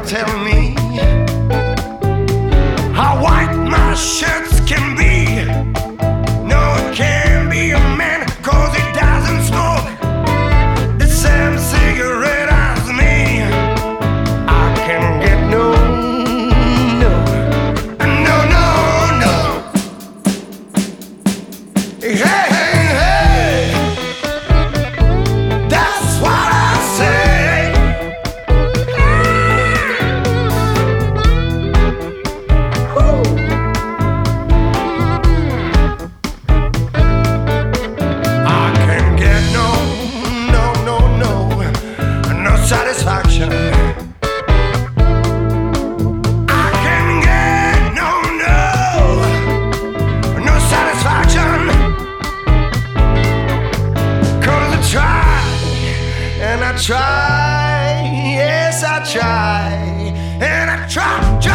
tell me how white my shirts can be. No, it can't be a man, cause he doesn't smoke the same cigarette as me. I can get no, hey, hey, hey, that's what I say. I can get no satisfaction. I can get no satisfaction. 'Cause I try and I try, yes I try, and I try.